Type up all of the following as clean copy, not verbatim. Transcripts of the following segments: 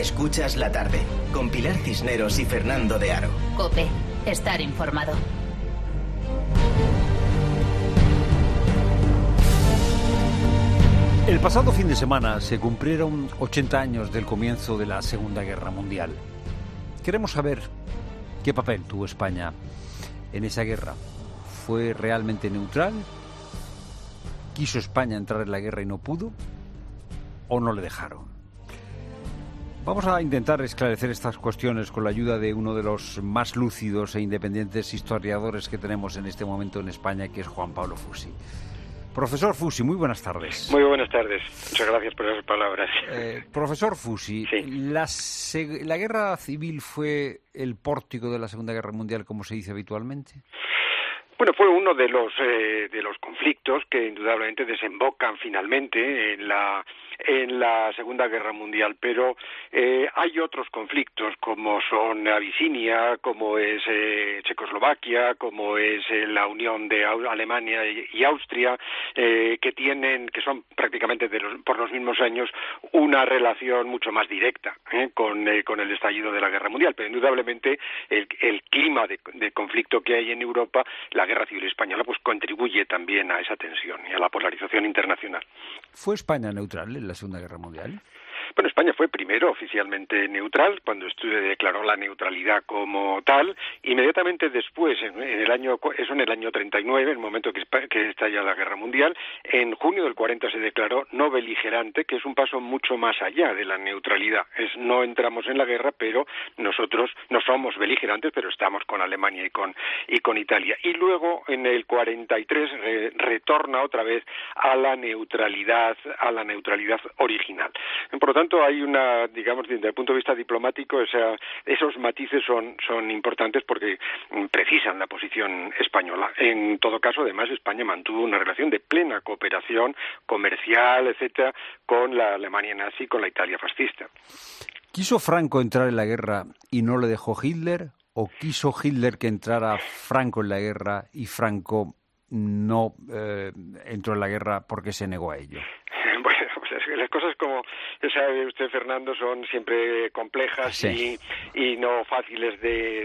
Escuchas la tarde, con Pilar Cisneros y Fernando de Aro. COPE, estar informado. El pasado fin de semana se cumplieron 80 años del comienzo de la Segunda Guerra Mundial. Queremos saber qué papel tuvo España en esa guerra. ¿Fue realmente neutral? ¿Quiso España entrar en la guerra y no pudo? ¿O no le dejaron? Vamos a intentar esclarecer estas cuestiones con la ayuda de uno de los más lúcidos e independientes historiadores que tenemos en este momento en España, que es Juan Pablo Fusi. Profesor Fusi, muy buenas tardes. Muy buenas tardes. Muchas gracias por esas palabras. Profesor Fusi, sí. ¿La guerra civil fue el pórtico de la Segunda Guerra Mundial, como se dice habitualmente? Bueno, fue uno de los conflictos que indudablemente desembocan finalmente en la Segunda Guerra Mundial, pero hay otros conflictos como son Abisinia, como es Checoslovaquia, como es la unión de Alemania y Austria, que son prácticamente por los mismos años una relación mucho más directa con el estallido de la Guerra Mundial, pero indudablemente el clima de conflicto que hay en Europa, la Guerra Civil Española, pues contribuye también a esa tensión y a la polarización internacional. ¿Fue España neutral en la Segunda Guerra Mundial? Bueno, España fue primero oficialmente neutral, cuando declaró la neutralidad como tal. Inmediatamente después, en el año 39, en el momento que estalla la Guerra Mundial, en junio del 40 se declaró no beligerante, que es un paso mucho más allá de la neutralidad. No entramos en la guerra, pero nosotros no somos beligerantes, pero estamos con Alemania y con Italia. Y luego, en el 43, retorna otra vez a la neutralidad original. Por lo tanto, hay digamos, desde el punto de vista diplomático, esos matices son importantes porque precisan la posición española. En todo caso, además, España mantuvo una relación de plena cooperación comercial, etcétera, con la Alemania nazi, con la Italia fascista. ¿Quiso Franco entrar en la guerra y no le dejó Hitler? ¿O quiso Hitler que entrara Franco en la guerra y Franco no entró en la guerra porque se negó a ello? Las cosas, como sabe usted, Fernando, son siempre complejas, sí, y no fáciles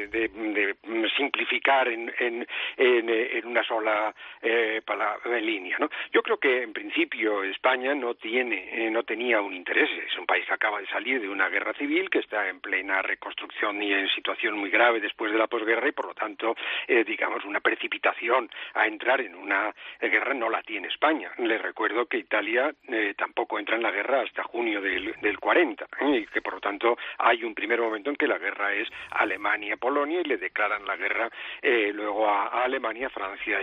de simplificar en una sola línea, ¿no? Yo creo que en principio España no tenía un interés. Es un país que acaba de salir de una guerra civil, que está en plena reconstrucción y en situación muy grave después de la posguerra, y por lo tanto, digamos, una precipitación a entrar en una guerra no la tiene España. Les recuerdo que Italia tampoco entra en la guerra hasta junio del 40, y que por lo tanto hay un primer momento en que la guerra es Alemania-Polonia, y le declaran la guerra luego a Alemania, Francia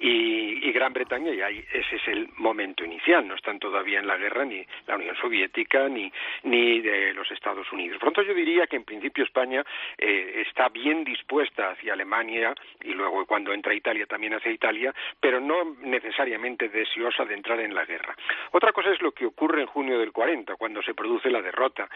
y Gran Bretaña, y ese es el momento inicial. No están todavía en la guerra ni la Unión Soviética ni de los Estados Unidos. Por lo tanto, yo diría que en principio España está bien dispuesta hacia Alemania, y luego cuando entra Italia también hacia Italia, pero no necesariamente deseosa de entrar en la guerra. Otra cosa es lo que ocurre en junio del 40, cuando se produce la derrota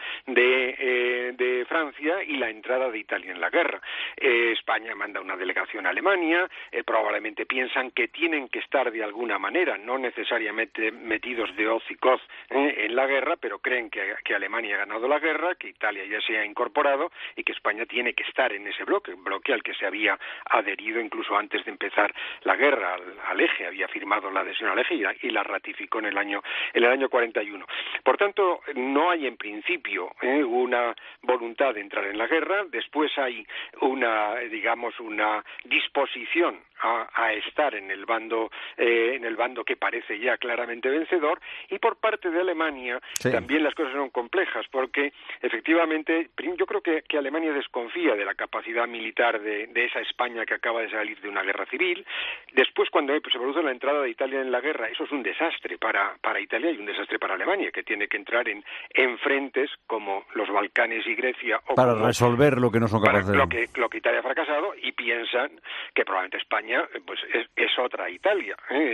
de Francia y la entrada de Italia en la guerra. España manda una delegación a Alemania, probablemente piensan que tienen que estar de alguna manera, no necesariamente metidos de hoz y coz en la guerra, pero creen que Alemania ha ganado la guerra, que Italia ya se ha incorporado y que España tiene que estar en ese bloque al que se había adherido incluso antes de empezar la guerra, al eje, había firmado la adhesión al eje y la ratificó en el año 41. Por tanto, no hay en principio una voluntad de entrar en la guerra. Después hay una disposición a estar en el bando que parece ya claramente vencedor, y por parte de Alemania también las cosas son complejas, porque efectivamente yo creo que Alemania desconfía de la capacidad militar de esa España que acaba de salir de una guerra civil. Después, cuando se produce la entrada de Italia en la guerra, eso es un desastre para Italia y un desastre para Alemania, que tiene que entrar en frentes como los Balcanes y Grecia, para resolver lo que no son capaces de... lo que Italia ha fracasado, y piensan que probablemente España España pues es otra Italia,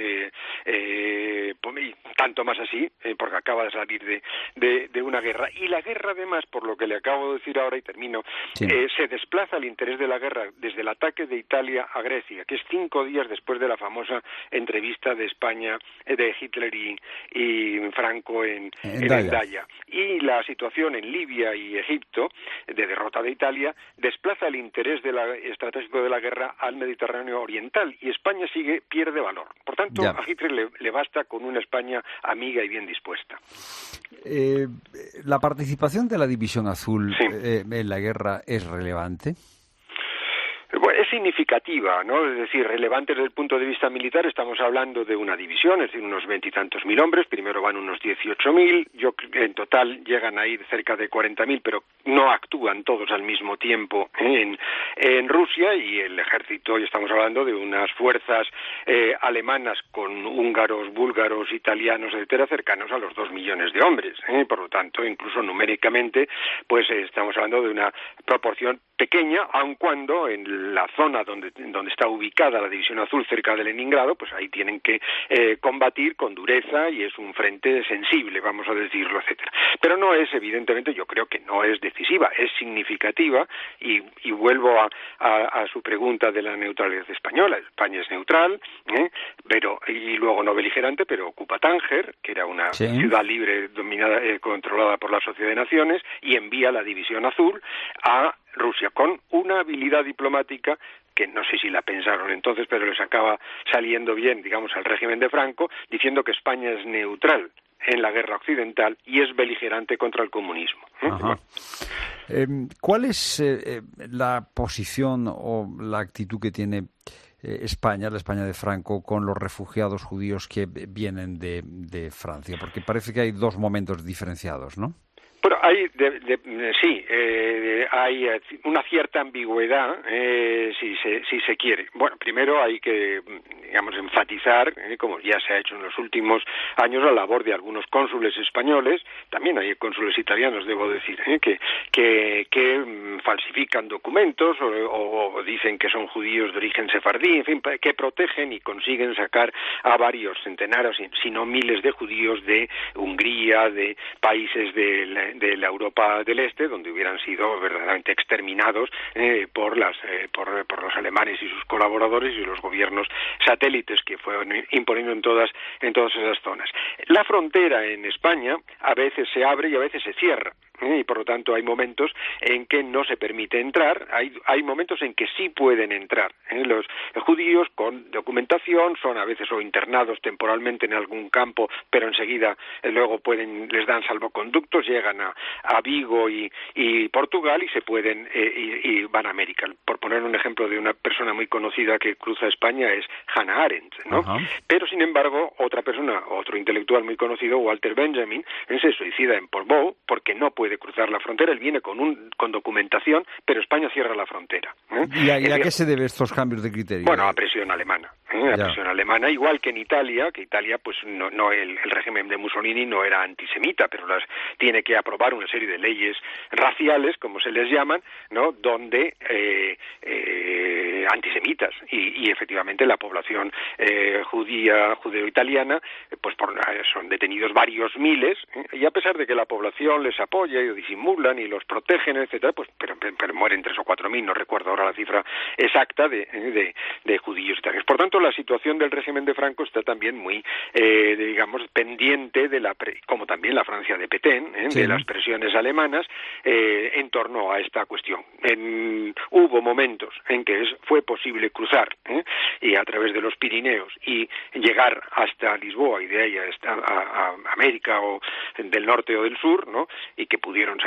tanto más así, porque acaba de salir de una guerra, y la guerra además, por lo que le acabo de decir ahora y termino, se desplaza el interés de la guerra desde el ataque de Italia a Grecia, que es 5 días después de la famosa entrevista de España, de Hitler y Franco en Endaya, y la situación en Libia y Egipto, de derrota de Italia, desplaza el interés estratégico de la guerra al Mediterráneo oriental, y España pierde valor. Por tanto, a Hitler le basta con una España amiga y bien dispuesta. ¿La participación de la División Azul en la guerra es relevante? Bueno, es significativa, ¿no? Es decir, relevante desde el punto de vista militar. Estamos hablando de una división, es decir, unos 20 y tantos mil hombres. Primero van unos 18.000. En total llegan a ir cerca de 40.000, pero no actúan todos al mismo tiempo en Rusia, y el ejército, y estamos hablando de unas fuerzas alemanas con húngaros, búlgaros, italianos, etcétera, cercanos a los 2 millones de hombres. Por lo tanto, incluso numéricamente, pues estamos hablando de una proporción pequeña, aun cuando en la zona donde está ubicada la División Azul, cerca de Leningrado, pues ahí tienen que combatir con dureza, y es un frente sensible, vamos a decirlo, etcétera. Pero no es, evidentemente, yo creo que no es decisiva, es significativa, y vuelvo a su pregunta de la neutralidad española. España es neutral, y luego no beligerante, pero ocupa Tánger, que era una ciudad libre dominada, controlada por la Sociedad de Naciones, y envía la División Azul a Rusia con una habilidad diplomática que no sé si la pensaron entonces, pero les acaba saliendo bien, digamos, al régimen de Franco, diciendo que España es neutral en la guerra occidental y es beligerante contra el comunismo. ¿Cuál es la posición o la actitud que tiene España, la España de Franco, con los refugiados judíos que vienen de Francia? Porque parece que hay dos momentos diferenciados, ¿no? Bueno, hay una cierta ambigüedad, si se quiere. Bueno, primero hay que, digamos, enfatizar, como ya se ha hecho en los últimos años, la labor de algunos cónsules españoles. También hay cónsules italianos, debo decir, que falsifican documentos o dicen que son judíos de origen sefardí, en fin, que protegen y consiguen sacar a varios centenares, si no miles, de judíos de Hungría, de países de la Europa del Este, donde hubieran sido verdaderamente exterminados por los alemanes y sus colaboradores y los gobiernos satélites que fueron imponiendo en todas esas zonas. La frontera en España a veces se abre y a veces se cierra. Y por lo tanto hay momentos en que no se permite entrar, hay momentos en que sí pueden entrar. Los judíos con documentación son a veces o internados temporalmente en algún campo, pero enseguida luego les dan salvoconductos, llegan a Vigo y Portugal y se pueden y van a América. Por poner un ejemplo de una persona muy conocida que cruza España es Hannah Arendt, ¿no? Pero sin embargo otro intelectual muy conocido, Walter Benjamin, se suicida en Portbou porque no puede cruzar la frontera. Él viene con documentación, pero España cierra la frontera. ¿Y a qué se deben estos cambios de criterio? Bueno, a presión alemana. Presión alemana, igual que en Italia, pues no el régimen de Mussolini no era antisemita, pero tiene que aprobar una serie de leyes raciales, como se les llaman, ¿no? Donde antisemitas y efectivamente la población judeo-italiana, pues son detenidos varios miles, y a pesar de que la población les apoya y lo disimulan y los protegen, etcétera, pues pero mueren 3 o 4.000, no recuerdo ahora la cifra exacta de judíos italianos. Por tanto, la situación del régimen de Franco está también muy, digamos, pendiente como también la Francia de Pétain, de las presiones alemanas en torno a esta cuestión. Hubo momentos en que fue posible cruzar y a través de los Pirineos y llegar hasta Lisboa y de ahí a América o del norte o del sur, ¿no? Y que pudieron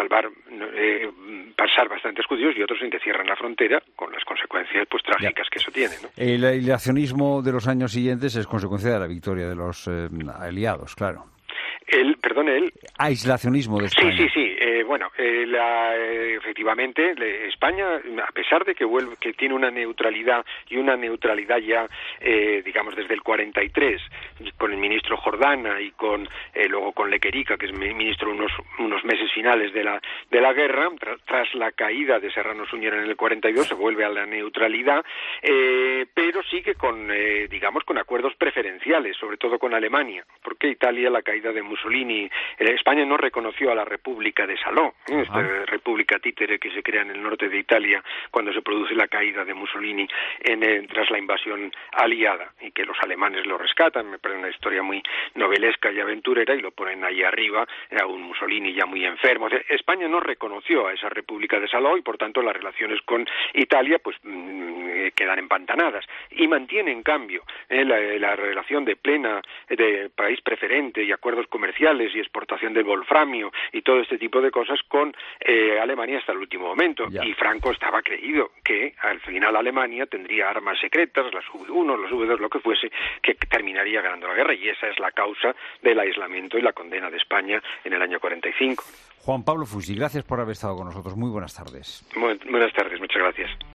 pasar bastantes judíos, y otros en que cierran la frontera con las consecuencias pues trágicas que eso tiene, ¿no? El aislacionismo de los años siguientes es consecuencia de la victoria de los aliados, claro. El aislacionismo de España. Sí. Efectivamente, España, a pesar de que tiene una neutralidad ya, digamos, desde el 43, con el ministro Jordana y luego con Lequerica, que es ministro unos meses finales de la guerra, tras la caída de Serrano Suñer en el 42, se vuelve a la neutralidad, pero sigue con acuerdos preferenciales, sobre todo con Alemania, porque Italia, la caída de Mussolini, España no reconoció a la República de Salò, esta república títere que se crea en el norte de Italia cuando se produce la caída de Mussolini tras la invasión aliada, y que los alemanes lo rescatan. Me parece una historia muy novelesca y aventurera, y lo ponen ahí arriba, era un Mussolini ya muy enfermo. O sea, España no reconoció a esa República de Salò y por tanto las relaciones con Italia quedan empantanadas, y mantiene en cambio la relación de país preferente y acuerdos comerciales y exportación del wolframio y todo este tipo de cosas con Alemania hasta el último momento. Ya. Y Franco estaba creído que al final Alemania tendría armas secretas, las V1, las V2, lo que fuese, que terminaría ganando la guerra, y esa es la causa del aislamiento y la condena de España en el año 45. Juan Pablo Fusi, gracias por haber estado con nosotros. Muy buenas tardes. Buenas tardes, muchas gracias.